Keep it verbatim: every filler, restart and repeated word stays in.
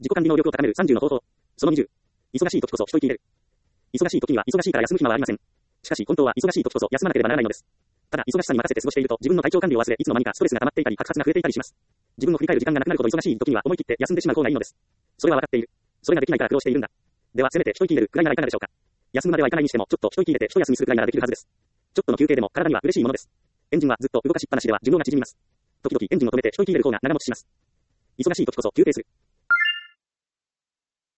自己管理能力を高めるさんじゅうの方法。そのにじゅう。忙しい時こそ一息入れる。忙しい時には忙しいから休む暇はありません。しかし本当は忙しい時こそ休まなければならないのです。ただ、忙しさに任せて過ごしていると、自分の体調管理を忘れ、いつの間にかストレスが溜まっていたり、爆発が増えていたりします。自分を振り返る時間がなくなるほど忙しい時には思い切って休んでしまう方がいいのです。それは分かっている。それができないから苦労しているんだ。では、せめて一息入れるくらいならいかがでしょうか。休むまではいかないにしても、ちょっと一息入れて一休みするくらいならできるはずです。ちょっとの休憩でも体には嬉しいものです。エンジンはずっと動かしっぱなしでは寿命が縮みます。時々エンジンを止めて一息入れる方が長持ちします。忙しい時こそ休憩する。